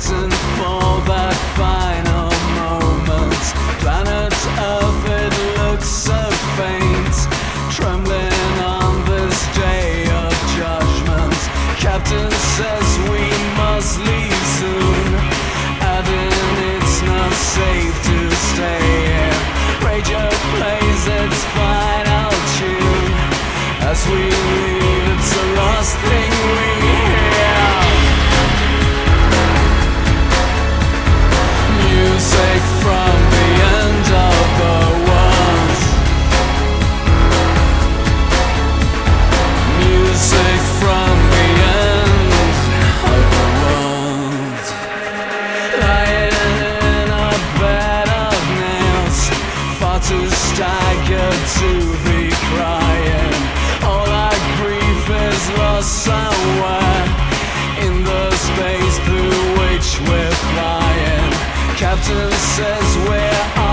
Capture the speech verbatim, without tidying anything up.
waiting for that final moment. Planet Earth, it looks so faint, trembling on this day of judgment. Captain says we must leave soon, adding it's not safe to stay here. Radio plays its final tune. As we leave, it's the last thing we hear. Music from the end of the world. Music from the end of the world. Lying in a bed of nails, far too staggered to be crying. All our grief is lost somewhere in the space through which we're flying. Captain says we're